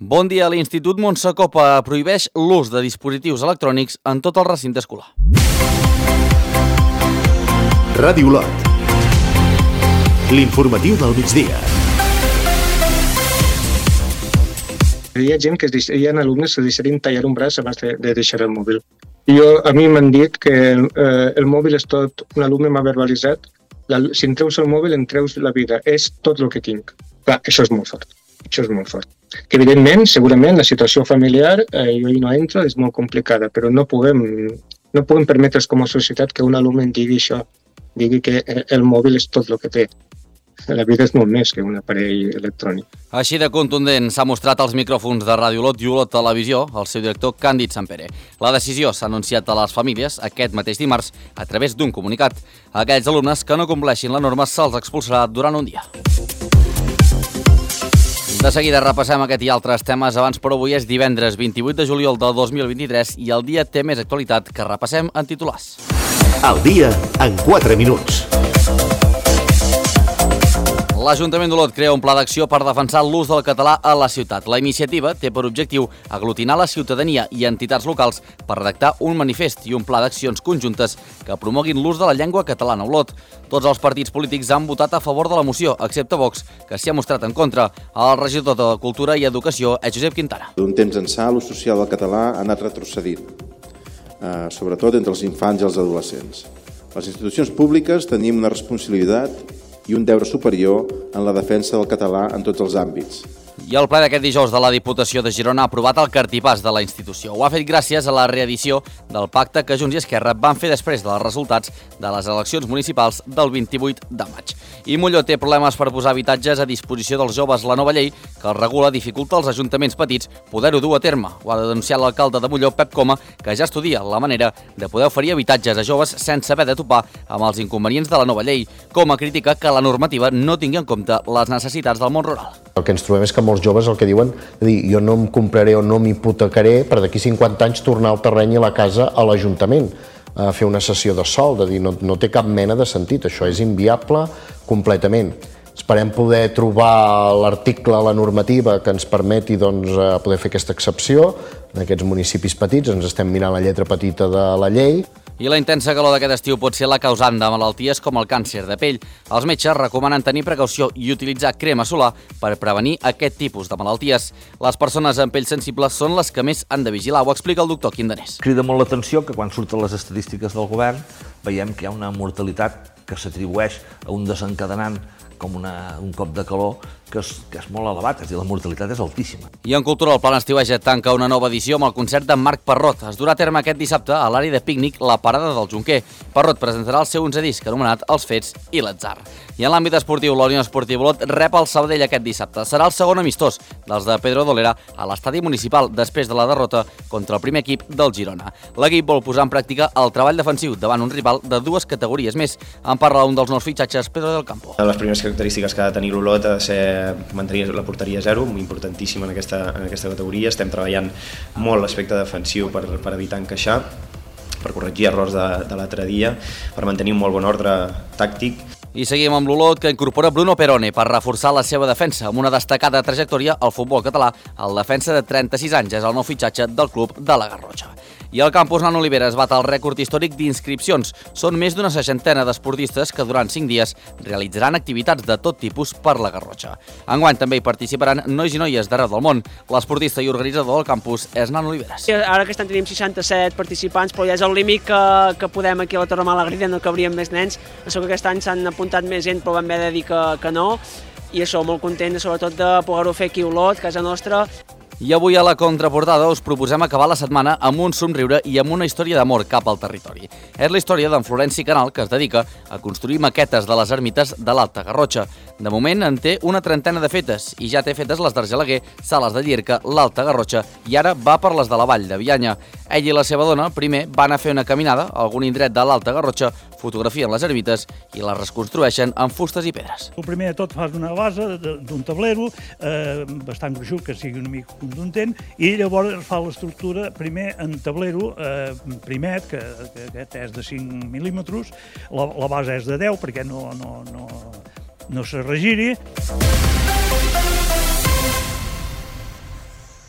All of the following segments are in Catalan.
Bon dia. L'Institut Montsacopa prohibeix l'ús de dispositius electrònics en tot el recinte escolar. Ràdio Olot. L'informatiu del migdia. Hi ha gent hi ha alumnes que deixarien tallar un braç abans de deixar el mòbil. A mi m'han dit que el mòbil és tot. Un alumne m'ha verbalitzat: si em treus el mòbil, em treus la vida. És tot el que tinc. Clar, això és molt fort. Que evidentment, segurament, la situació familiar, jo hi no entro, és molt complicada, però no podem permetre's com a societat que un alumne digui això, digui que el mòbil és tot el que té. La vida és molt més que un aparell electrònic. Així de contundent s'ha mostrat als micròfons de Ràdio Olot i Olot Televisió el seu director Càndid Sampere. La decisió s'ha anunciat a les famílies aquest mateix dimarts a través d'un comunicat. A aquells alumnes que no compleixin la norma se'ls expulsarà durant un dia. De seguida repassem aquest i altres temes. Abans, però, avui és divendres 28 de juliol del 2023 i el dia té més actualitat que repassem en titulars. El dia en 4 minuts. L'Ajuntament d'Olot crea un pla d'acció per defensar l'ús del català a la ciutat. La iniciativa té per objectiu aglutinar la ciutadania i entitats locals per redactar un manifest i un pla d'accions conjuntes que promoguin l'ús de la llengua catalana a Olot. Tots els partits polítics han votat a favor de la moció, excepte Vox, que s'hi ha mostrat en contra. El regidor de Cultura i Educació és Josep Quintana. D'un temps ençà, l'ús social del català ha anat retrocedint, sobretot entre els infants i els adolescents. Les institucions públiques tenim una responsabilitat i un deure superior en la defensa del català en tots els àmbits. I el ple d'aquest dijous de la Diputació de Girona ha aprovat el cartipàs de la institució. Ho ha fet gràcies a la reedició del pacte que Junts i Esquerra van fer després dels resultats de les eleccions municipals del 28 de maig. I Molló té problemes per posar habitatges a disposició dels joves. La nova llei que el regula dificulta als ajuntaments petits poder-ho dur a terme. Ho ha denunciat l'alcalde de Molló, Pep Coma, que ja estudia la manera de poder oferir habitatges a joves sense haver de topar amb els inconvenients de la nova llei. Coma critica que la normativa no tingui en compte les necessitats del món rural. El que ens trobem és que molts joves el que diuen, jo no em compraré o no m'hipotecaré per d'aquí 50 anys tornar al terreny i la casa a l'Ajuntament a fer una cessió de sòl, de dir, no té cap mena de sentit, això és inviable completament. Esperem poder trobar l'article, la normativa que ens permeti poder fer aquesta excepció en aquests municipis petits. Ens estem mirant la lletra petita de la llei. I la intensa calor d'aquest estiu pot ser la causant de malalties com el càncer de pell. Els metges recomanen tenir precaució i utilitzar crema solar per prevenir aquest tipus de malalties. Les persones amb pell sensible són les que més han de vigilar, ho explica el doctor Quindanés. Crida molt l'atenció que quan surten les estadístiques del govern veiem que hi ha una mortalitat que s'atribueix a un desencadenant com un cop de calor que és molt elevat, és a dir, la mortalitat és altíssima. I en cultura, el Plan Estiueja tanca una nova edició amb el concert d'en Marc Parrot. Es durà a terme aquest dissabte a l'àrea de pícnic La Parada del Jonquer. Parrot presentarà el seu 11è disc anomenat Els Fets i l'Atzar. I en l'àmbit esportiu, la Unió Esportiva Olot rep el Sabadell aquest dissabte. Serà el segon amistós dels de Pedro Dolera a l'estadi municipal després de la derrota contra el primer equip del Girona. L'equip vol posar en pràctica el treball defensiu davant un rival de 2 categories més. En parla un dels nous fitxatges, Pedro del Campo. Les primeres característiques que ha de tenir l'Olot ha de ser mantenir la porteria zero, importantíssima en aquesta categoria. Estem treballant molt l'aspecte defensiu per evitar encaixar, per corregir errors de l'altre dia, per mantenir un molt bon ordre tàctic. I seguim amb l'Olot, que incorpora Bruno Perone per reforçar la seva defensa. Amb una destacada trajectòria al futbol català, el defensa de 36 anys és el nou fitxatge del club de la Garrotxa. I el campus Nano Oliveres bat el rècord històric d'inscripcions. Són més d'una 60 d'esportistes que durant 5 dies realitzaran activitats de tot tipus per la Garrotxa. Enguany també hi participaran nois i noies d'arreu del món. L'esportista i organitzador del campus és Nano Oliveres. Ara aquest any tenim 67 participants, però ja és el límit que podem aquí a la Torre Malagrida, no cabríem més nens. Això que aquest any s'han apuntat més gent, però vam haver de dir que no. I això, molt content, sobretot de poder-ho fer aquí a Olot, casa nostra. I avui a la contraportada us proposem acabar la setmana amb un somriure i amb una història d'amor cap al territori. És la història d'en Florenci Canal, que es dedica a construir maquetes de les ermites de l'Alta Garrotxa. De moment en té una 30 de fetes i ja té fetes les d'Argelaguer, Sales de Llierca, l'Alta Garrotxa i ara va per les de la Vall de Bianya. Ell i la seva dona primer van a fer una caminada a algun indret de l'Alta Garrotxa, fotografien les ermites i les reconstrueixen amb fustes i pedres. El primer de tot fas una base d'un tablero bastant gruixut, que sigui una mica contundent, i llavors fa l'estructura primer en tablero primet, que aquest és de 5 mil·límetres, la base és de 10 perquè no se regiri.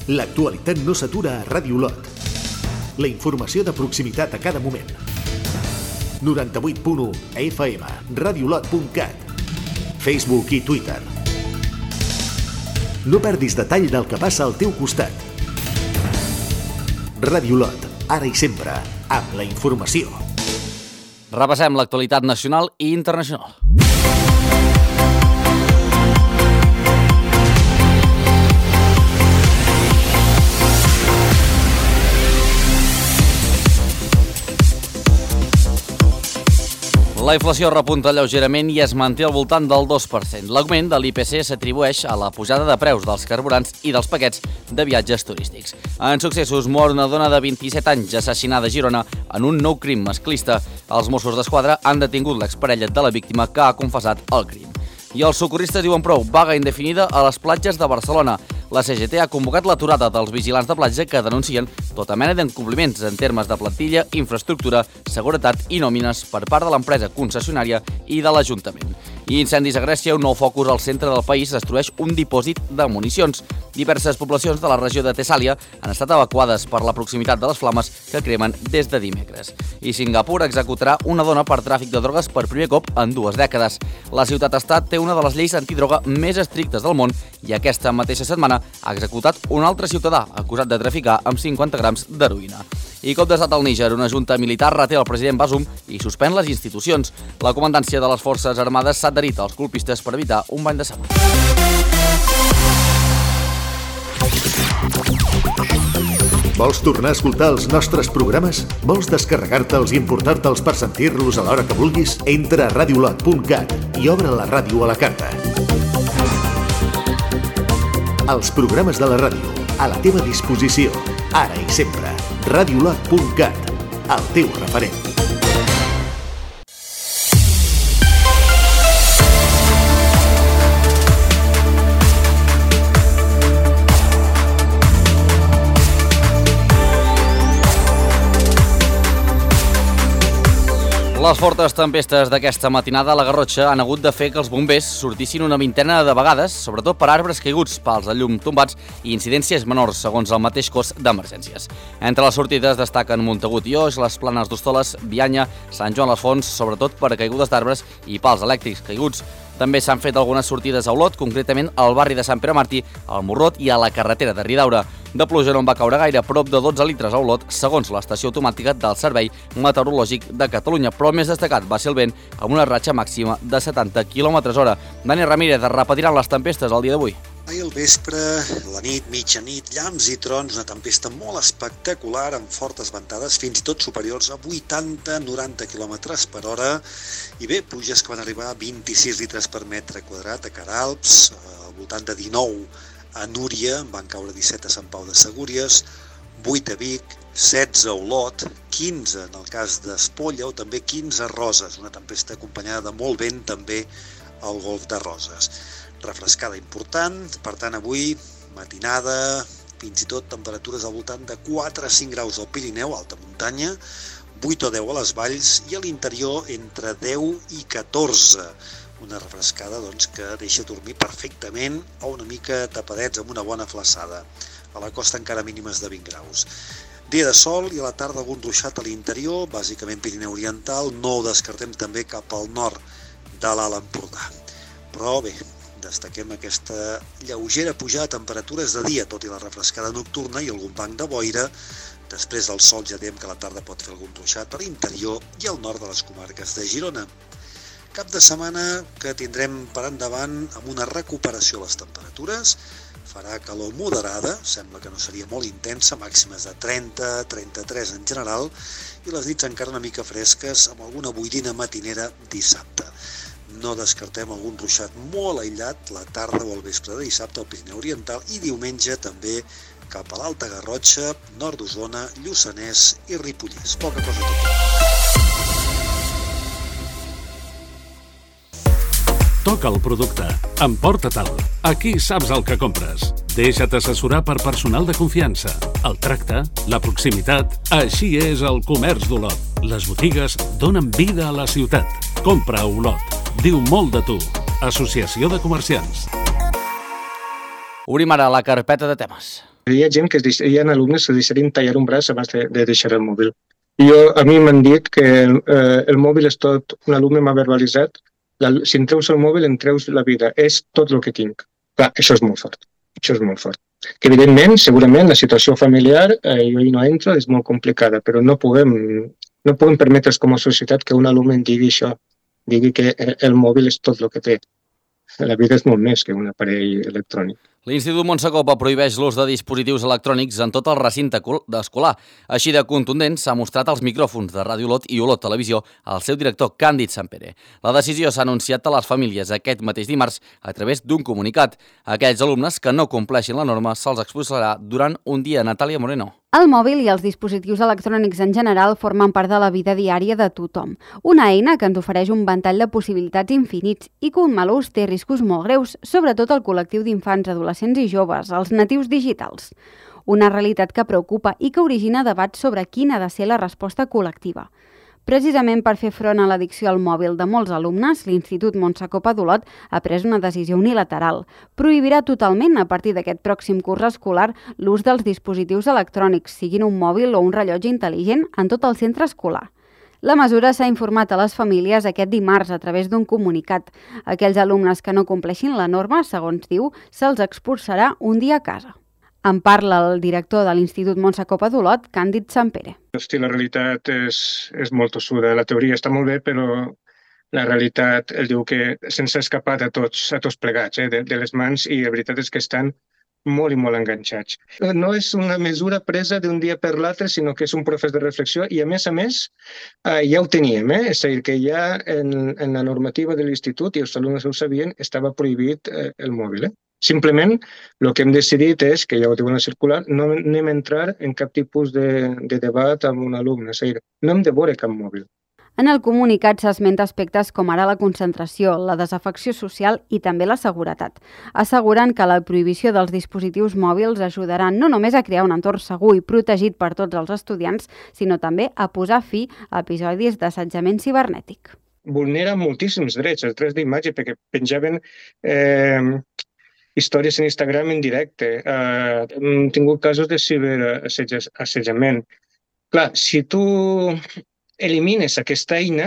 L'actualitat no s'atura a Ràdio Olot. La informació de proximitat a cada moment. 98.1 FM, radiolot.cat, Facebook i Twitter. No perdis detall del que passa al teu costat. Ràdio Olot, ara i sempre, amb la informació. Repassem l'actualitat nacional i internacional. La inflació repunta lleugerament i es manté al voltant del 2%. L'augment de l'IPC s'atribueix a la pujada de preus dels carburants i dels paquets de viatges turístics. En successos, mor una dona de 27 anys assassinada a Girona en un nou crim masclista. Els Mossos d'Esquadra han detingut l'exparella de la víctima que ha confessat el crim. I els socorristes diuen prou, vaga indefinida a les platges de Barcelona. La CGT ha convocat l'aturada dels vigilants de platja que denuncien tota mena d'incompliments en termes de plantilla, infraestructura, seguretat i nòmines per part de l'empresa concessionària i de l'Ajuntament. I incendis a Grècia, un nou focus al centre del país destrueix un dipòsit de municions. Diverses poblacions de la regió de Tessàlia han estat evacuades per la proximitat de les flames que cremen des de dimecres. I Singapur executarà una dona per tràfic de drogues per primer cop en 2 dècades. La ciutat-estat té una de les lleis antidroga més estrictes del món i aquesta mateixa setmana ha executat un altre ciutadà acusat de traficar amb 50 grams d'heroïna. I cop d'estat al Níger, una junta militar reté el president Bazoum i suspèn les institucions. La comandància de les Forces Armades s'ha adherit als colpistes per evitar un bany de sang. Vols tornar a escoltar els nostres programes? Vols descarregar-te'ls i importar-te'ls per sentir-los a l'hora que vulguis? Entra a radiolot.cat i obre la ràdio a la carta. Els programes de la ràdio, a la teva disposició, ara i sempre. radiolot.cat, el teu referent. Les fortes tempestes d'aquesta matinada a la Garrotxa han hagut de fer que els bombers sortissin una vintena de vegades, sobretot per arbres caiguts, pals de llum tombats i incidències menors, segons el mateix cos d'emergències. Entre les sortides destaquen Montagut i Oix, les Planes d'Hostoles, Bianya, Sant Joan les Fonts, sobretot per caigudes d'arbres i pals elèctrics caiguts. També s'han fet algunes sortides a Olot, concretament al barri de Sant Pere Màrtir, al Morrot i a la carretera de Ridaura. De pluja no en va caure gaire, prop de 12 litres a Olot, segons l'estació automàtica del Servei Meteorològic de Catalunya, però el més destacat va ser el vent amb una ratxa màxima de 70 km/h. Dani Ramírez repetiran les tempestes el dia d'avui. Ahir al vespre, la nit, mitjanit, llamps i trons, una tempesta molt espectacular amb fortes ventades, fins i tot superiors a 80-90 km/h. I bé, pluges que van arribar a 26 litres per metre quadrat a Caralps, al voltant de 19 a Núria, van caure 17 a Sant Pau de Segúries, 8 a Vic, 16 a Olot, 15 en el cas d'Espolla o també 15 a Roses, una tempesta acompanyada de molt vent també al golf de Roses. Refrescada important, per tant avui matinada, fins i tot temperatures al voltant de 4 a 5 graus al Pirineu, alta muntanya, 8 o 10 a les valls i a l'interior entre 10 i 14. Una refrescada doncs, que deixa dormir perfectament o una mica tapadets amb una bona flaçada. A la costa encara mínimes de 20 graus. Dia de sol i a la tarda algun ruixat a l'interior, bàsicament Pirineu Oriental, no ho descartem també cap al nord de l'Alt Empordà. Però bé, destaquem aquesta lleugera pujada de temperatures de dia, tot i la refrescada nocturna i algun banc de boira. Després del sol ja diem que a la tarda pot fer algun ruixat a l'interior i al nord de les comarques de Girona. Cap de setmana que tindrem per endavant amb una recuperació a les temperatures. Farà calor moderada, sembla que no seria molt intensa, màximes de 30-33 en general, i les nits encara una mica fresques amb alguna boirina matinera dissabte. No descartem algun ruixat molt aïllat la tarda o al vespre de dissabte al Pirineu Oriental i diumenge també cap a l'Alta Garrotxa, nord d'Osona, Lluçanès i Ripollès. Poca cosa tota. Toca el producte, emporta-te'l. Aquí saps el que compres. Deixa't assessorar per personal de confiança. El tracte, la proximitat, així és el comerç d'Olot. Les botigues donen vida a la ciutat. Compra a Olot. Diu molt de tu. Associació de Comerciants. Obrim ara la carpeta de temes. Hi ha gent hi ha alumnes que deixarien tallar un braç abans de deixar el mòbil. A mi m'han dit que el mòbil és tot, un alumne m'ha verbalitzat, si em treus el mòbil em treus la vida, és tot el que tinc. Clar, això és molt fort, això és molt fort. Que evidentment, segurament, la situació familiar, jo hi no entro, és molt complicada, però no podem permetre's com a societat que un alumne digui això, digui que el mòbil és tot el que té. La vida és molt més que un aparell electrònic. L'Institut Montsacopa prohibeix l'ús de dispositius electrònics en tot el recinte escolar. Així de contundent s'ha mostrat als micròfons de Ràdio Olot i Olot Televisió el seu director Càndid Sampere. La decisió s'ha anunciat a les famílies aquest mateix dimarts a través d'un comunicat. A aquells alumnes que no compleixin la norma se'ls expulsarà durant un dia. Natàlia Moreno. El mòbil i els dispositius electrònics en general formen part de la vida diària de tothom. Una eina que ens ofereix un ventall de possibilitats infinits i que un mal ús té riscos molt greus, sobretot al col·lectiu d'infants, adolescents i joves, els natius digitals. Una realitat que preocupa i que origina debats sobre quina ha de ser la resposta col·lectiva. Precisament per fer front a l'addicció al mòbil de molts alumnes, l'Institut Montsacopa d'Olot ha pres una decisió unilateral. Prohibirà totalment, a partir d'aquest pròxim curs escolar, l'ús dels dispositius electrònics, siguin un mòbil o un rellotge intel·ligent, en tot el centre escolar. La mesura s'ha informat a les famílies aquest dimarts a través d'un comunicat. Aquells alumnes que no compleixin la norma, segons diu, se'ls expulsarà un dia a casa. En parla el director de l'Institut Montsacopa d'Olot, Càndid Sampere. Hosti, la realitat és molt tossuda. La teoria està molt bé, però la realitat diu que se'ns ha escapat a tots plegats de les mans i la veritat és que estan molt i molt enganxats. No és una mesura presa d'un dia per l'altre, sinó que és un procés de reflexió i, a més, ja ho teníem. És a dir, que ja en la normativa de l'institut, i els alumnes ho sabien, estava prohibit el mòbil. Simplement, el que hem decidit és, que ja ho diuen a circular, no anem a entrar en cap tipus de debat amb un alumne. És a dir, no hem de veure cap mòbil. En el comunicat s'esmenta aspectes com ara la concentració, la desafecció social i també la seguretat, assegurant que la prohibició dels dispositius mòbils ajudarà no només a crear un entorn segur i protegit per tots els estudiants, sinó també a posar fi a episodis d'assetjament cibernètic. Vulnera moltíssims drets, els drets d'imatge, perquè penjaven històries en Instagram en directe. Hem tingut casos de ciberassetjament. Clar, si tu elimines aquesta eina,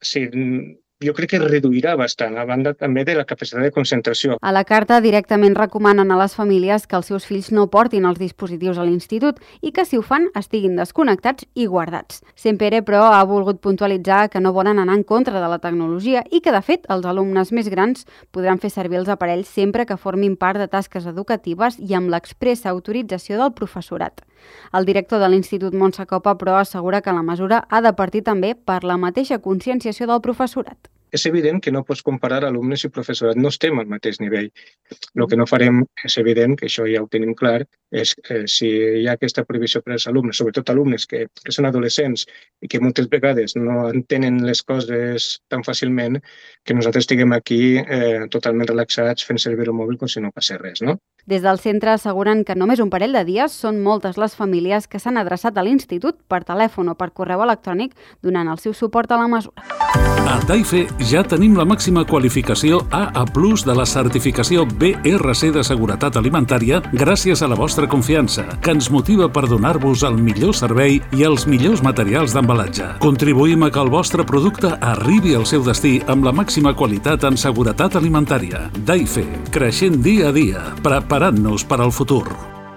jo crec que reduirà bastant, a banda també de la capacitat de concentració. A la carta directament recomanen a les famílies que els seus fills no portin els dispositius a l'institut i que, si ho fan, estiguin desconnectats i guardats. Sampere, però, ha volgut puntualitzar que no volen anar en contra de la tecnologia i que, de fet, els alumnes més grans podran fer servir els aparells sempre que formin part de tasques educatives i amb l'expressa autorització del professorat. El director de l'Institut Montsacopa, però, assegura que la mesura ha de partir també per la mateixa conscienciació del professorat. És evident que no pots comparar alumnes i professorat, no estem al mateix nivell. El que no farem, és evident, que això ja ho tenim clar, és si hi ha aquesta prohibició per als alumnes, sobretot alumnes que són adolescents i que moltes vegades no entenen les coses tan fàcilment, que nosaltres estiguem aquí totalment relaxats fent servir el mòbil com si no passés res, no? Des del centre asseguren que només un parell de dies són moltes les famílies que s'han adreçat a l'institut per telèfon o per correu electrònic donant el seu suport a la mesura. A Taife ja tenim la màxima qualificació AA+ de la certificació BRC de seguretat alimentària gràcies a la vostra confiança, que ens motiva per donar-vos el millor servei i els millors materials d'embalatge. Contribuïm a que el vostre producte arribi al seu destí amb la màxima qualitat en seguretat alimentària. Taife, creixent dia a dia, preparant-nos per al futur.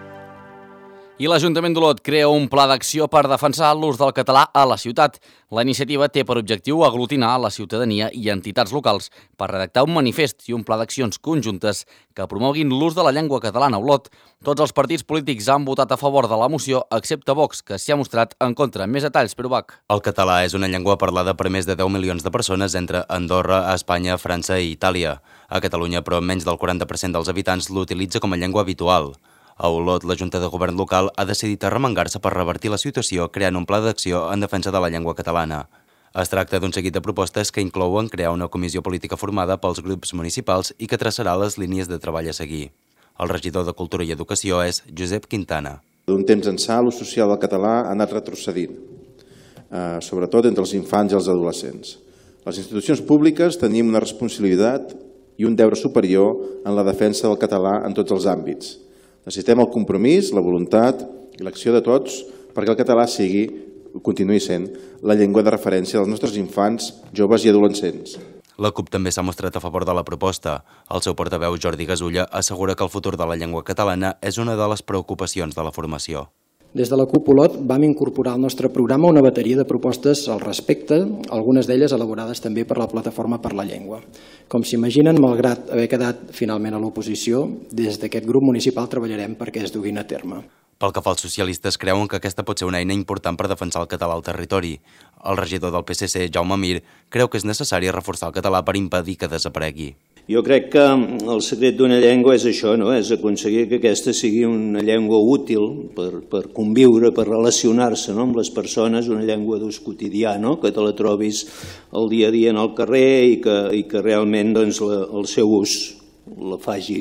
I l'Ajuntament d'Olot crea un pla d'acció per defensar l'ús del català a la ciutat. La iniciativa té per objectiu aglutinar la ciutadania i entitats locals per redactar un manifest i un pla d'accions conjuntes que promoguin l'ús de la llengua catalana a Olot. Tots els partits polítics han votat a favor de la moció, excepte Vox, que s'hi ha mostrat en contra. Més detalls, Pere Ubach. El català és una llengua parlada per més de 10 milions de persones entre Andorra, Espanya, França i Itàlia. A Catalunya, però, menys del 40% dels habitants l'utilitza com a llengua habitual. A Olot, la Junta de Govern local ha decidit arremangar-se per revertir la situació creant un pla d'acció en defensa de la llengua catalana. Es tracta d'un seguit de propostes que inclouen crear una comissió política formada pels grups municipals i que traçarà les línies de treball a seguir. El regidor de Cultura i Educació és Josep Quintana. D'un temps ençà, l'ús social del català ha anat retrocedint, sobretot entre els infants i els adolescents. Les institucions públiques tenim una responsabilitat i un deure superior en la defensa del català en tots els àmbits. Necessitem el compromís, la voluntat i l'acció de tots perquè el català continuï sent la llengua de referència dels nostres infants, joves i adolescents. La CUP també s'ha mostrat a favor de la proposta. El seu portaveu, Jordi Gasulla, assegura que el futur de la llengua catalana és una de les preocupacions de la formació. Des de la CUP Olot vam incorporar al nostre programa una bateria de propostes al respecte, algunes d'elles elaborades també per la Plataforma per la Llengua. Com s'imaginen, malgrat haver quedat finalment a l'oposició, des d'aquest grup municipal treballarem perquè es duguin a terme. Pel que fa als socialistes, creuen que aquesta pot ser una eina important per defensar el català al territori. El regidor del PSC, Jaume Mir, creu que és necessari reforçar el català per impedir que desaparegui. Jo crec que el secret d'una llengua és això, no? És aconseguir que aquesta sigui una llengua útil per conviure, per relacionar-se amb les persones, una llengua d'ús quotidià, que te la trobis el dia a dia en el carrer i que realment el seu ús la faci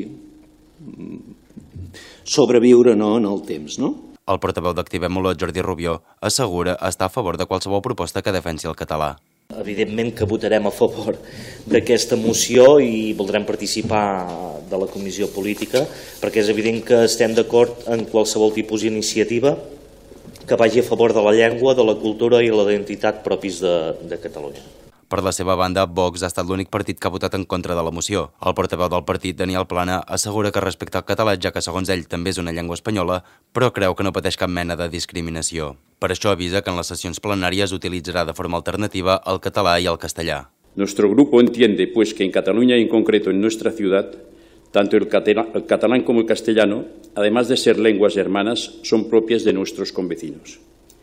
sobreviure en el temps. El portaveu d'Activem Olot, Jordi Rubió, assegura estar a favor de qualsevol proposta que defensi el català. Evidentment que votarem a favor d'aquesta moció i voldrem participar de la comissió política perquè és evident que estem d'acord en qualsevol tipus d'iniciativa que vagi a favor de la llengua, de la cultura i la identitat propis de Catalunya. Per la seva banda, Vox ha estat l'únic partit que ha votat en contra de la moció. El portaveu del partit, Daniel Plana, assegura que respecta el català, ja que segons ell també és una llengua espanyola, però creu que no pateix cap mena de discriminació. Per això avisa que en les sessions plenàries utilitzarà de forma alternativa el català i el castellà. Nuestro grupo entiende, pues, que en Cataluña y en concreto en nuestra ciudad, tanto el catalán como el castellano, además de ser lenguas hermanas, son propias de nuestros convecinos.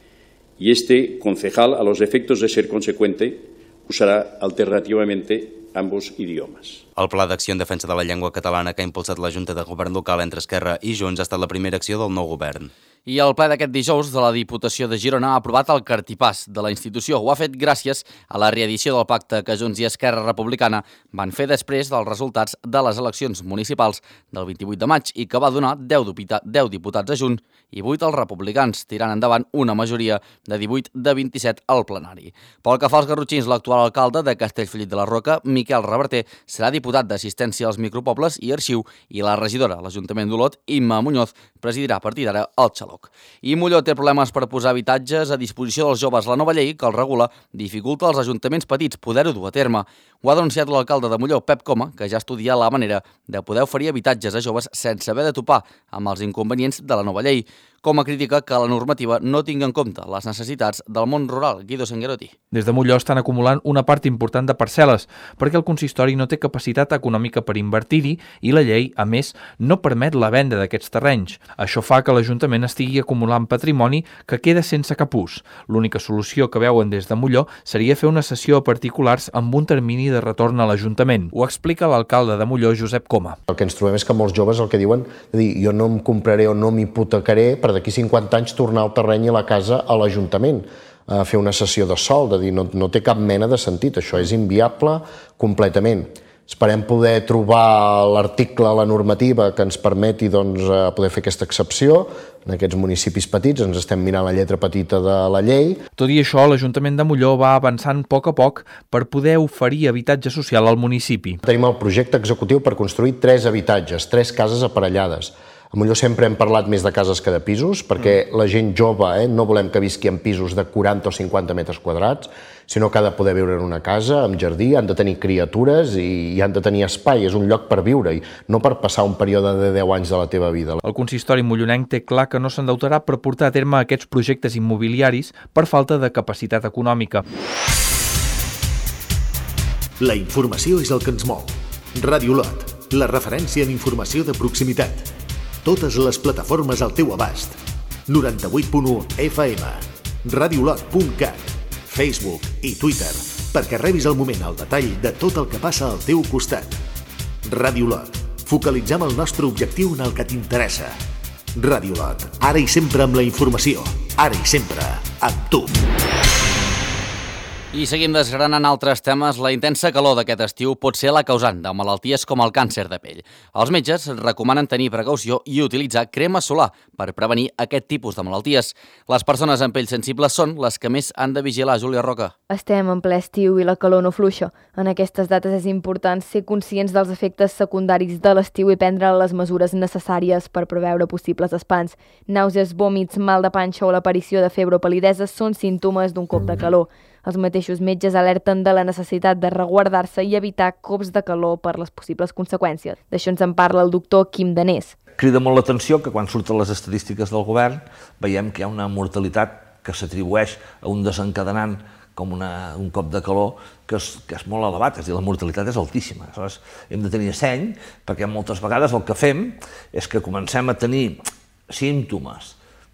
Y este concejal, a los efectos de ser consecuente, usarà alternativament ambos idiomes. El Pla d'Acció en Defensa de la Llengua Catalana que ha impulsat la Junta de Govern Local entre Esquerra i Junts ha estat la primera acció del nou govern. I el ple d'aquest dijous de la Diputació de Girona ha aprovat el cartipàs de la institució. Ho ha fet gràcies a la reedició del pacte que Junts i Esquerra Republicana van fer després dels resultats de les eleccions municipals del 28 de maig i que va donar 10 diputats a Junts i 8 als republicans, tirant endavant una majoria de 18 de 27 al plenari. Pel que fa als garrotxins, l'actual alcalde de Castellfollit de la Roca, Miquel Reverter, serà diputat d'Assistència als Micropobles i Arxiu i la regidora a l'Ajuntament d'Olot, Imma Muñoz, presidirà a partir d'ara el Xaloc. I Molló té problemes per posar habitatges a disposició dels joves. La nova llei, que el regula, dificulta als ajuntaments petits poder-ho dur a terme. Ho ha denunciat l'alcalde de Molló, Pep Coma, que ja estudia la manera de poder oferir habitatges a joves sense haver de topar amb els inconvenients de la nova llei. Coma critica que la normativa no tingui en compte les necessitats del món rural. Guido Sanguerotti. Des de Molló estan acumulant una part important de parcel·les perquè el consistori no té capacitat econòmica per invertir-hi i la llei, a més, no permet la venda d'aquests terrenys. Això fa que l'Ajuntament estigui acumulant patrimoni que queda sense cap ús. L'única solució que veuen des de Molló seria fer una cessió a particulars amb un termini de retorn a l'Ajuntament. Ho explica l'alcalde de Molló, Josep Coma. El que ens trobem és que molts joves el que diuen és dir, jo no em compraré o no m'hipotecaré per d'aquí 50 anys tornar el terreny i la casa a l'Ajuntament a fer una cessió de sol, de dir, no té cap mena de sentit, això és inviable completament. Esperem poder trobar l'article, la normativa que ens permeti poder fer aquesta excepció. En aquests municipis petits ens estem mirant la lletra petita de la llei. Tot i això, l'Ajuntament de Molló va avançant a poc per poder oferir habitatge social al municipi. Tenim el projecte executiu per construir 3 habitatges, 3 cases aparellades. A Molló sempre hem parlat més de cases que de pisos, perquè la gent jove no volem que visqui en pisos de 40 o 50 metres quadrats, sinó que ha de poder viure en una casa, amb jardí, han de tenir criatures i han de tenir espai, és un lloc per viure-hi, no per passar un període de 10 anys de la teva vida. El consistori mollonenc té clar que no s'endeutarà per portar a terme aquests projectes immobiliaris per falta de capacitat econòmica. La informació és el que ens mou. Ràdio Olot, la referència en informació de proximitat. Totes les plataformes al teu abast. 98.1 FM, radiolot.cat, Facebook i Twitter, perquè rebis al moment el detall de tot el que passa al teu costat. Ràdio Olot, focalitzem el nostre objectiu en el que t'interessa. Ràdio Olot, ara i sempre amb la informació, ara i sempre amb tu. I seguim desgranant altres temes. La intensa calor d'aquest estiu pot ser la causant de malalties com el càncer de pell. Els metges recomanen tenir precaució i utilitzar crema solar per prevenir aquest tipus de malalties. Les persones amb pell sensible són les que més han de vigilar. Júlia Roca. Estem en ple estiu i la calor no fluixa. En aquestes dates és important ser conscients dels efectes secundaris de l'estiu i prendre les mesures necessàries per preveure possibles espants. Nàusees, vòmits, mal de panxa o l'aparició de febre o palidesa són símptomes d'un cop de calor. Els mateixos metges alerten de la necessitat de resguardar-se i evitar cops de calor per les possibles conseqüències. D'això ens en parla el doctor Quim Danés. Crida molt l'atenció que quan surten les estadístiques del govern veiem que hi ha una mortalitat que s'atribueix a un desencadenant com un cop de calor que és molt elevat, és a dir, la mortalitat és altíssima. Aleshores, hem de tenir seny perquè moltes vegades el que fem és que comencem a tenir símptomes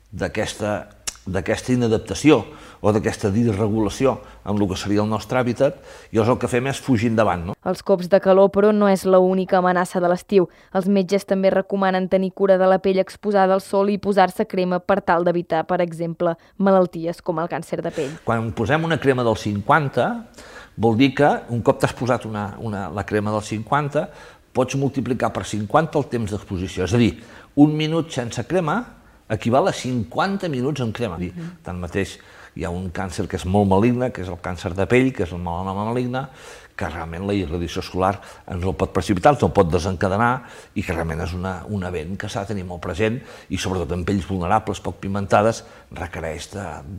d'aquesta inadaptació o d'aquesta disregulació amb el que seria el nostre hàbitat, i llavors el que fem és fugir endavant. No? Els cops de calor, però, no és l'única amenaça de l'estiu. Els metges també recomanen tenir cura de la pell exposada al sol i posar-se crema per tal d'evitar, per exemple, malalties com el càncer de pell. Quan posem una crema del 50, vol dir que un cop t'has posat la crema del 50, pots multiplicar per 50 el temps d'exposició. És a dir, un minut sense crema equival a 50 minuts amb crema. Tanmateix, hi ha un càncer que és molt maligne, que és el càncer de pell, que és el melanoma maligne, que realment la irradiació solar ens el pot precipitar, ens el pot desencadenar, i que realment és un event que s'ha de tenir molt present, i sobretot en pells vulnerables, poc pigmentades, requereix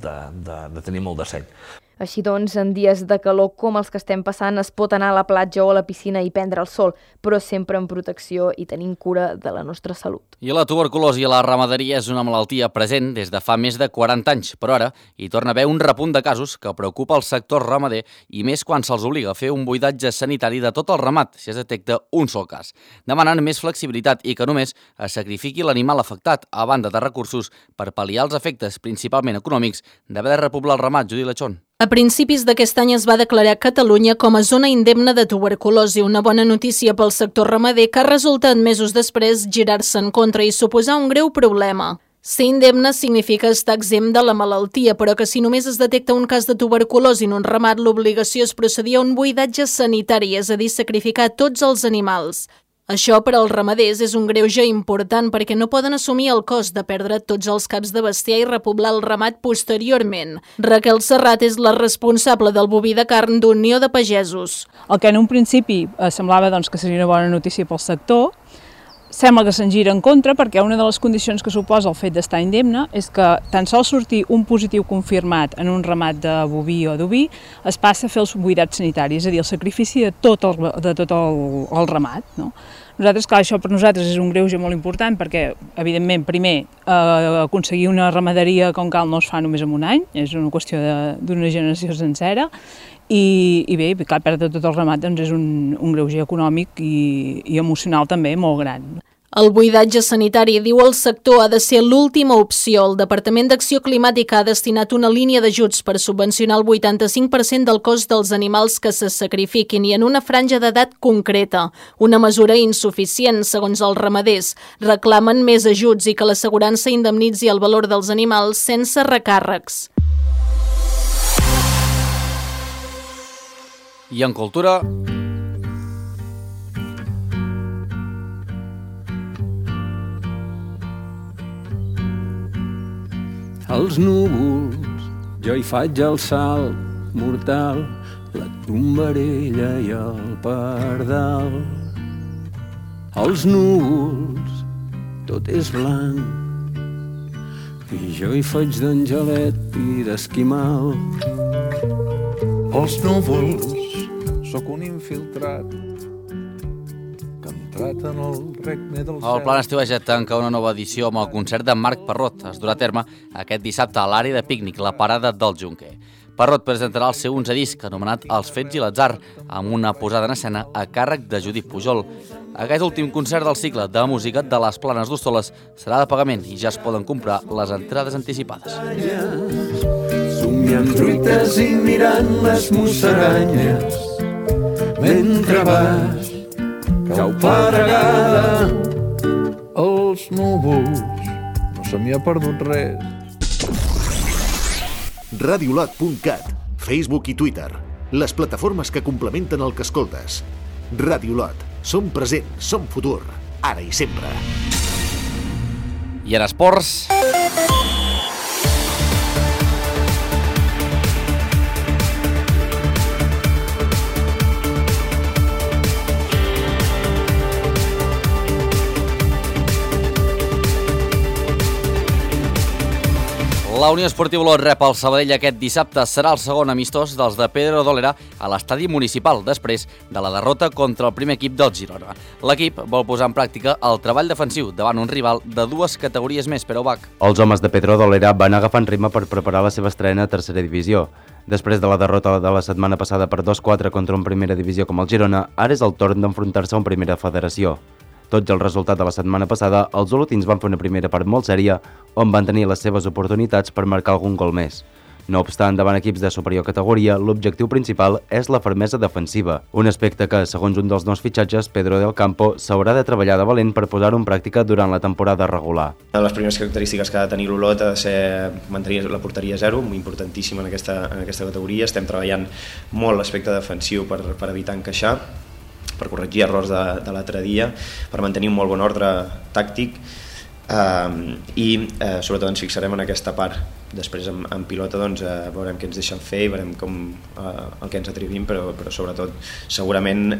de tenir molt de seny. Així doncs, en dies de calor com els que estem passant, es pot anar a la platja o a la piscina i prendre el sol, però sempre amb protecció i tenint cura de la nostra salut. I la tuberculosi a la ramaderia és una malaltia present des de fa més de 40 anys, però ara hi torna a haver un repunt de casos que preocupa el sector ramader, i més quan se'ls obliga a fer un buidatge sanitari de tot el ramat si es detecta un sol cas. Demanen més flexibilitat i que només es sacrifiqui l'animal afectat, a banda de recursos per pal·liar els efectes, principalment econòmics, d'haver de repoblar el ramat. Judit Lechón. A principis d'aquest any es va declarar Catalunya com a zona indemne de tuberculosi, una bona notícia pel sector ramader que ha resultat mesos després girar-se en contra i suposar un greu problema. Ser indemne significa estar exempt de la malaltia, però que si només es detecta un cas de tuberculosi en un ramat, l'obligació és procedir a un buidatge sanitari, és a dir, sacrificar tots els animals. Això per als ramaders és un greuge important perquè no poden assumir el cost de perdre tots els caps de bestiar i repoblar el ramat posteriorment. Raquel Serrat és la responsable del boví de carn d'Unió de Pagesos. El que en un principi semblava que seria una bona notícia pel sector, sembla que se'n gira en contra perquè una de les condicions que suposa el fet d'estar indemne és que tan sols sortir un positiu confirmat en un ramat de boví o d'oví es passa a fer els buidats sanitaris, és a dir, el sacrifici de tot el ramat. No? Nosaltres, clar, això per nosaltres és un greuge molt important perquè, evidentment, primer, aconseguir una ramaderia com cal no es fa només en un any, és una qüestió d'una generació sencera, i bé, clar, perdre tot el ramat és un greuge econòmic i emocional també molt gran. El buidatge sanitari, diu el sector, ha de ser l'última opció. El Departament d'Acció Climàtica ha destinat una línia d'ajuts per subvencionar el 85% del cost dels animals que se sacrifiquin i en una franja d'edat concreta. Una mesura insuficient, segons els ramaders. Reclamen més ajuts i que l'assegurança indemnitzi el valor dels animals sense recàrrecs. I en cultura... Els núvols, jo hi faig el salt mortal, la tombarella i el pardal. Els núvols, tot és blanc, i jo hi faig d'angelet i d'esquimal. Els núvols, sóc un infiltrat, en el regne del cel. El Plan Estiueja tanca una nova edició amb el concert de Marc Parrot. Es durà a terme aquest dissabte a l'àrea de pícnic, la parada del Junquer. Parrot presentarà el seu 11è disc, anomenat Els fets i l'atzar, amb una posada en escena a càrrec de Judit Pujol. Aquest últim concert del cicle de música de les Planes d'Hostoles serà de pagament i ja es poden comprar les entrades anticipades. Somiant truites i mirant les musaranyes, mentre baix cau paregada. Els núvols, no se m'hi ha perdut res. Radiolot.cat. Facebook i Twitter, les plataformes que complementen el que escoltes. Ràdio Olot, som present, som futur, ara i sempre. I en esports... La Unió Esportiva Olot rep el Sabadell aquest dissabte. Serà el segon amistós dels de Pedro Dólera a l'estadi municipal, després de la derrota contra el primer equip del Girona. L'equip vol posar en pràctica el treball defensiu davant un rival de dues categories més, Pere Ubach. Els homes de Pedro Dólera van agafant ritme per preparar la seva estrena a tercera divisió. Després de la derrota de la setmana passada per 2-4 contra un primera divisió com el Girona, ara és el torn d'enfrontar-se a un primera federació. Tot i el resultat de la setmana passada, els olotins van fer una primera part molt sèria, on van tenir les seves oportunitats per marcar algun gol més. No obstant, davant equips de superior categoria, l'objectiu principal és la fermesa defensiva, un aspecte que, segons un dels nous fitxatges, Pedro del Campo, s'haurà de treballar de valent per posar-ho en pràctica durant la temporada regular. Una de les primeres característiques que ha de tenir l'Olot ha de ser mantenir la porteria zero, molt importantíssim en aquesta categoria. Estem treballant molt l'aspecte defensiu per evitar encaixar, per corregir errors de l'altre dia, per mantenir un molt bon ordre tàctic i sobretot ens fixarem en aquesta part. Després en pilota veurem què ens deixen fer i veurem el que ens atrevim, però sobretot segurament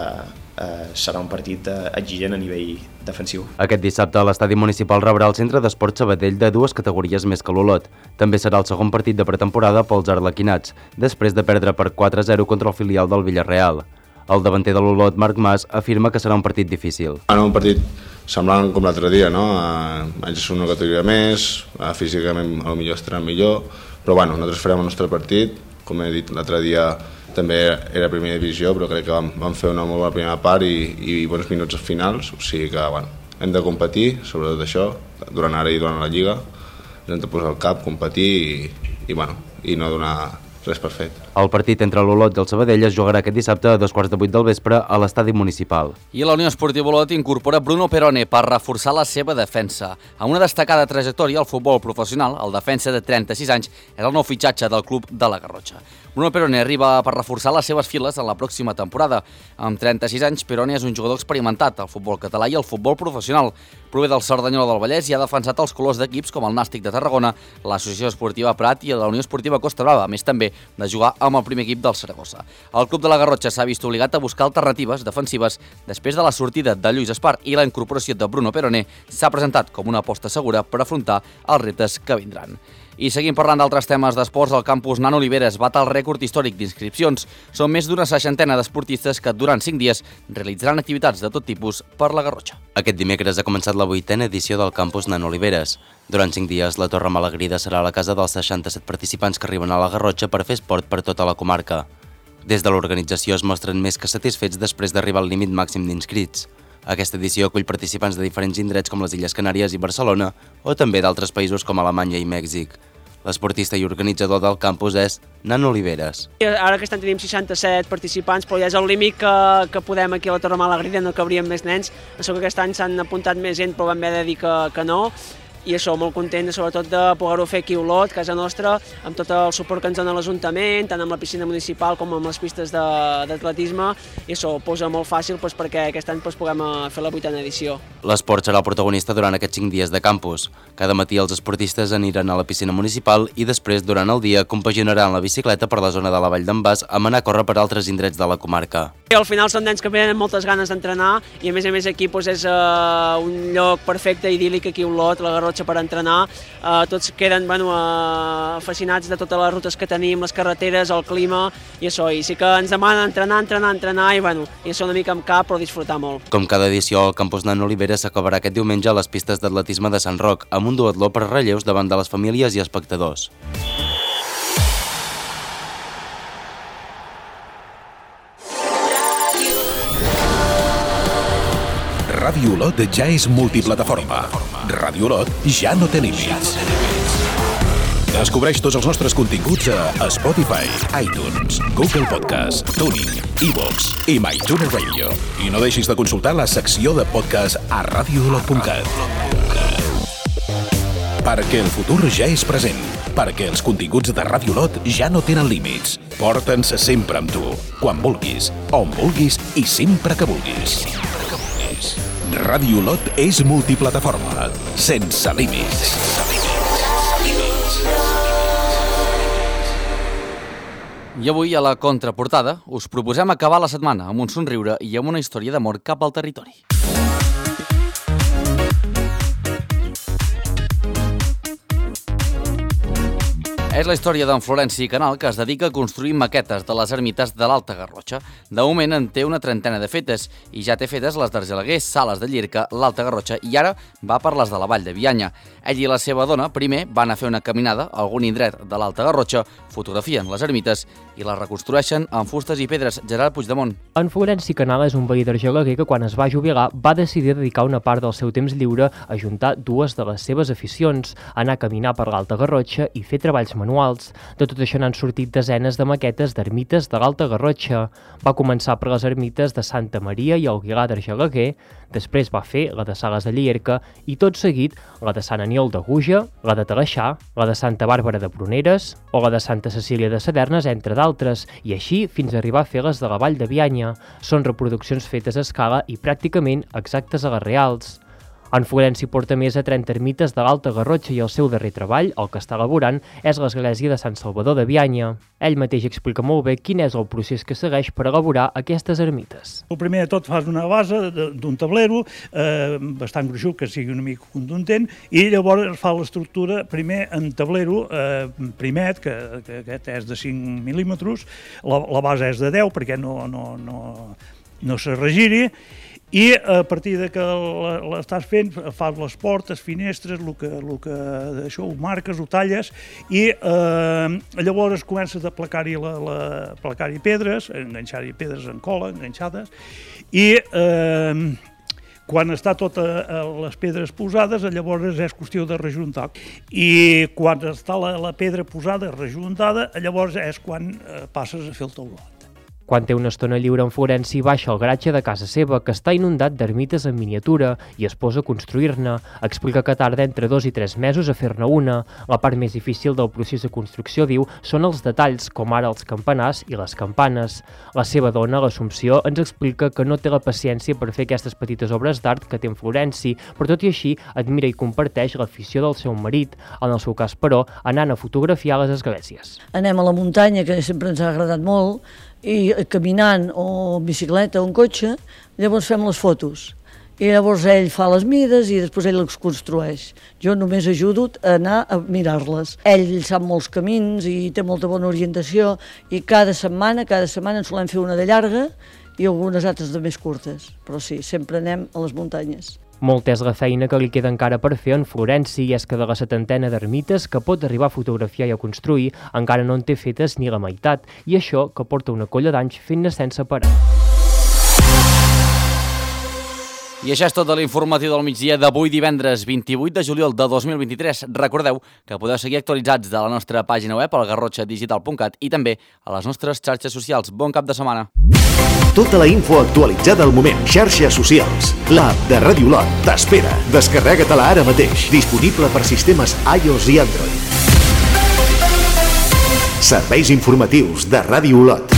serà un partit exigent a nivell defensiu. Aquest dissabte l'estadi municipal rebrà el Centre d'Esport Sabadell de dues categories més que l'Olot. També serà el segon partit de pretemporada pels arlequinats, després de perdre per 4-0 contra el filial del Villarreal. El davanter de l'Olot, Marc Mas, afirma que serà un partit difícil. Un partit semblant com l'altre dia, no? Ells són una categoria més, físicament potser estaran millor, però nosaltres farem el nostre partit. Com he dit l'altre dia, també era primera divisió, però crec que vam fer una molt bona primera part i bons minuts finals, o sigui que hem de competir, sobretot això, durant ara i durant la Lliga, hem de posar el cap, competir i no donar res per fet. El partit entre l'Olot i el Sabadell es jugarà aquest dissabte a 7:15 del vespre a l'estadi municipal. I la Unió Esportiva Olot incorpora Bruno Perone per reforçar la seva defensa. Amb una destacada trajectòria al futbol professional, el defensa de 36 anys és el nou fitxatge del club de la Garrotxa. Bruno Perone arriba per reforçar les seves files en la pròxima temporada. Amb 36 anys, Perone és un jugador experimentat al futbol català i al futbol professional. Prové del Cerdanyola del Vallès i ha defensat els colors d'equips com el Nàstic de Tarragona, l'Associació Esportiva Prat i la Unió Esportiva Costa Brava, a més també de jugar amb el primer equip del Saragossa. El club de la Garrotxa s'ha vist obligat a buscar alternatives defensives després de la sortida de Lluís Espart i la incorporació de Bruno Perone s'ha presentat com una aposta segura per afrontar els reptes que vindran. I seguim parlant d'altres temes d'esports. El campus Nano Oliveres bat el rècord històric d'inscripcions. Són més d'una 60 d'esportistes que durant 5 dies realitzaran activitats de tot tipus per la Garrotxa. Aquest dimecres ha començat la 8a edició del campus Nano Oliveres. Durant 5 dies, la Torre Malagrida serà la casa dels 67 participants que arriben a la Garrotxa per fer esport per tota la comarca. Des de l'organització es mostren més que satisfets després d'arribar al límit màxim d'inscrits. Aquesta edició acull participants de diferents indrets com les Illes Canàries i Barcelona o també d'altres països com Alemanya i Mèxic. L'esportista i organitzador del campus és Nano Oliveres. Ara aquest any tenim 67 participants, però ja és el límit que podem aquí a la Torre Malagrida, no cabríem més nens. Això que aquest any s'han apuntat més gent, però vam haver de dir que no. I això, molt content, sobretot de poder-ho fer aquí a Olot, casa nostra, amb tot el suport que ens dona l'Ajuntament, tant amb la piscina municipal com amb les pistes d'atletisme, i això ho posa molt fàcil perquè aquest any puguem fer la 8a edició. L'esport serà el protagonista durant aquests 5 dies de campus. Cada matí els esportistes aniran a la piscina municipal i després, durant el dia, compaginaran la bicicleta per la zona de la Vall d'en Bas amb anar a córrer per altres indrets de la comarca. Al final són nens que tenen moltes ganes d'entrenar i a més aquí és un lloc perfecte, idíl·lic aquí a Olot, la Garrotxa per entrenar. Tots queden fascinats de totes les rutes que tenim, les carreteres, el clima i això. I sí que ens demanen entrenar i això una mica amb cap, però disfrutar molt. Com cada edició, el campus Nano Oliveres s'acabarà aquest diumenge a les pistes d'atletisme de Sant Roc, amb un duatló per relleus davant de les famílies i espectadors. Ràdio Olot ja és multiplataforma. Ràdio Olot ja no té límits. Descobreix tots els nostres continguts a Spotify, iTunes, Google Podcast, TuneIn, iVoox i MyTuner Radio. I no deixis de consultar la secció de podcast a radioolot.cat. perquè el futur ja és present, perquè els continguts de Ràdio Olot ja no tenen límits. Porta'ns sempre amb tu, quan vulguis, on vulguis i sempre que vulguis. Ràdio Olot és multiplataforma, sense límits. I avui, a la contraportada, us proposem acabar la setmana amb un somriure i amb una història d'amor cap al territori. És la història d'en Florenci Canal, que es dedica a construir maquetes de les ermites de l'Alta Garrotxa. De moment en té una trentena de fetes i ja té fetes les d'Argelaguer, Sales de Llirca, l'Alta Garrotxa i ara va per les de la Vall de Bianya. Ell i la seva dona primer van a fer una caminada a algun indret de l'Alta Garrotxa, fotografien les ermites i les reconstrueixen amb fustes i pedres. Gerard Puigdemont. En Florenci Canal és un veí d'Argelaguer que quan es va jubilar va decidir dedicar una part del seu temps lliure a juntar dues de les seves aficions, anar a caminar per l'Alta Garrotxa i fer treballs manuals. De tot això n'han sortit desenes de maquetes d'ermites de l'Alta Garrotxa. Va començar per les ermites de Santa Maria i Aguilar d'Argelaguer, després va fer la de Sales de Llierca i tot seguit la de Sant Aniol de Guja, la de Talaixà, la de Santa Bàrbara de Pruneres o la de Santa Cecília de Sadernes, entre d'altres, i així fins a arribar a fer les de la Vall de Bianya. Són reproduccions fetes a escala i pràcticament exactes a les reals. En Florenci porta més de 30 ermites de l'Alta Garrotxa i el seu darrer treball, el que està elaborant, és l'església de Sant Salvador de Bianya. Ell mateix explica molt bé quin és el procés que segueix per elaborar aquestes ermites. El primer de tot fas una base d'un tablero bastant gruixut, que sigui una mica contundent, i llavors fa l'estructura primer en tablero primet, que aquest és de 5 mil·límetres, la base és de 10 perquè no se regiri, i a partir de que l'estàs fent fas les portes, finestres, el que això ho marques, ho talles i llavors comences a placar-hi pedres, enganxar-hi pedres en cola, enganxades, i quan està totes les pedres posades, llavors és qüestió de rejuntar. I quan està la pedra posada, rejuntada, llavors és quan passes a fer el taulat. Quan té una estona lliure en Florenci, baixa al garatge de casa seva, que està inundat d'ermites en miniatura, i es posa a construir-ne. Explica que tarda entre 2 i 3 mesos a fer-ne una. La part més difícil del procés de construcció, diu, són els detalls, com ara els campanars i les campanes. La seva dona, l'Assumpció, ens explica que no té la paciència per fer aquestes petites obres d'art que té en Florenci, però tot i així admira i comparteix l'afició del seu marit, en el seu cas, però, anant a fotografiar les esglésies. Anem a la muntanya, que sempre ens ha agradat molt, i caminant o en bicicleta o en cotxe, llavors fem les fotos. I llavors ell fa les mides i després ell les construeix. Jo només ajudo a anar a mirar-les. Ell sap molts camins i té molta bona orientació i cada setmana en solem fer una de llarga i algunes altres de més curtes. Però sí, sempre anem a les muntanyes. Molta és la feina que li queda encara per fer en Florenci i és que de la 70ena d'ermites que pot arribar a fotografiar i a construir encara no en té fetes ni la meitat i això que porta una colla d'anys fent-ne sense parar. I això és tot de l'informatiu del migdia d'avui divendres 28 de juliol de 2023. Recordeu que podeu seguir actualitzats de la nostra pàgina web al garrotxadigital.cat i també a les nostres xarxes socials. Bon cap de setmana. Tota la info actualitzada al moment. Xarxes socials. L'app de Ràdio Olot t'espera. Descarrega-te-la ara mateix. Disponible per sistemes iOS i Android. Serveis informatius de Ràdio Olot.